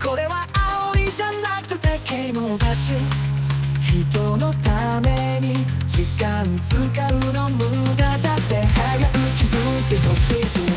これは葵じゃなくて啓蒙だし、人のために時間使うの無駄だって早く気づいてほしいし